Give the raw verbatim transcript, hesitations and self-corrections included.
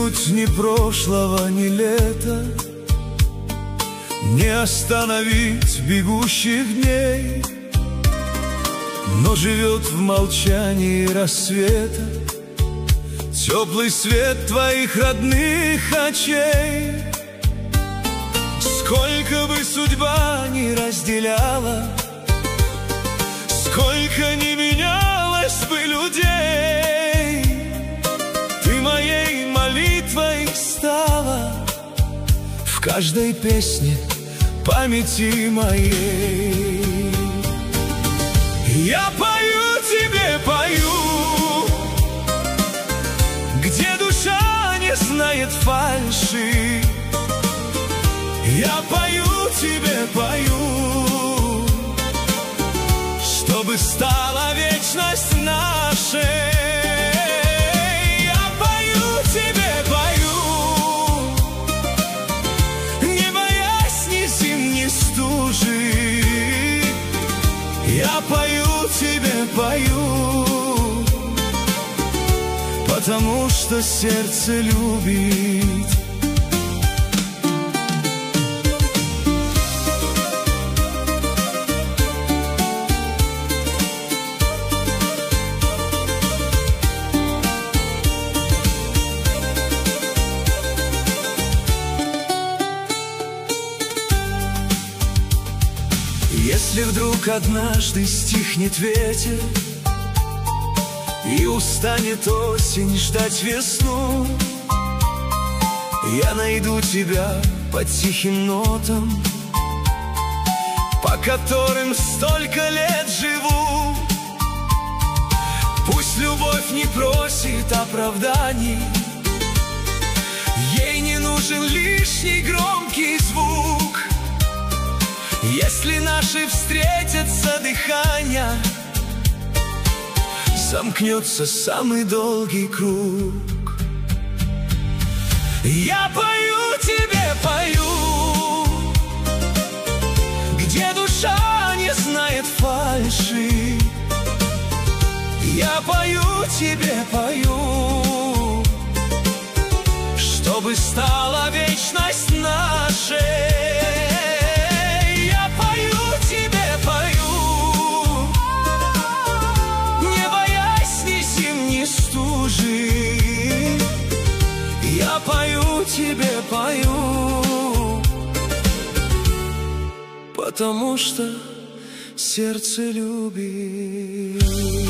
вернуть ни прошлого, ни лета, не остановить бегущих дней. Но живет в молчании рассвета теплый свет твоих родных очей. Сколько бы судьба ни разделяла, сколько ни менялось бы людей, ты моей молитвой стала в каждой песне памяти моей. Я пою тебе, пою, где душа не знает фальши. Я пою тебе, пою, чтобы стала вечность нашей. Я пою тебе, пою, не боясь ни зим, ни стужи. Я пою тебе, пою, потому что сердце любит. Если вдруг однажды стихнет ветер и устанет осень ждать весну, я найду тебя по тихим нотам, по которым столько лет живу. Пусть любовь не просит оправданий, ей не нужен лишний громкий звук. Если наши встретятся дыхания, замкнется самый долгий круг. Я пою тебе, пою, где душа не знает фальши. Я пою тебе, пою, чтобы стала вечность нашей. Я пою тебе, пою, потому что сердце любит.